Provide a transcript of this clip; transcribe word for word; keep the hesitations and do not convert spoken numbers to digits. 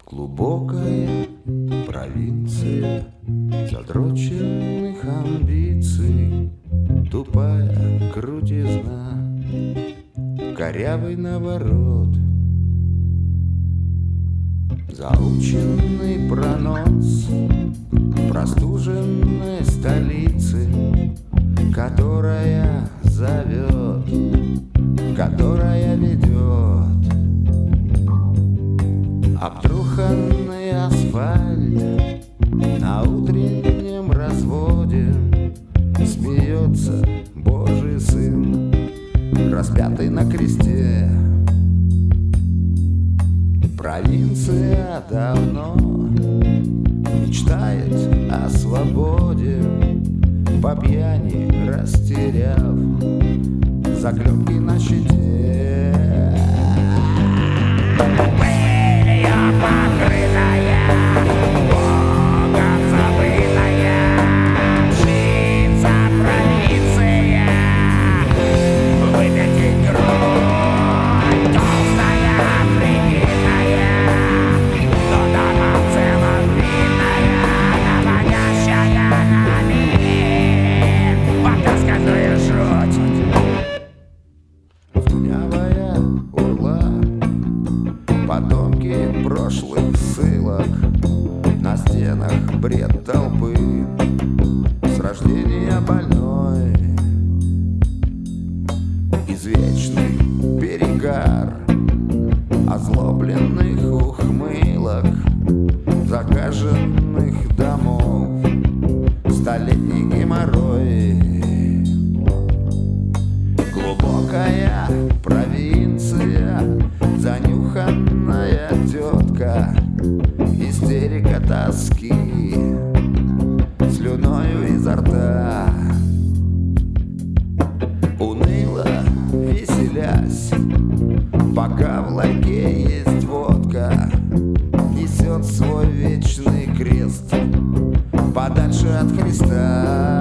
Глубокая провинция задроченных амбиций, тупая крутизна, корявый наворот, заученный пронос простуженной столицы, которая зовет, которая ведет. Обтруханный асфальт на утреннем разводе, смеется Божий Сын, распятый на кресте. Провинция давно мечтает о свободе, по пьяни растеряв заклепки на щите. Пылью покрытая, Богом забытая, мчится провинция, выпятить грудь, толстая, прибитая, но дома в целом видная, наводящая на мир потасканную жуть. Слюнявая урла, потомки прошлых ссылок, на стенах бред толпы, с рождения больной. Извечный перегар озлобленных ухмылок, загаженных домов, столетний геморрой. Глубокая провинция, занюханная тетка, истерика тоски, слюною изо рта. Уныло веселясь, пока в ларьке есть водка, несет свой вечный крест подальше от Христа.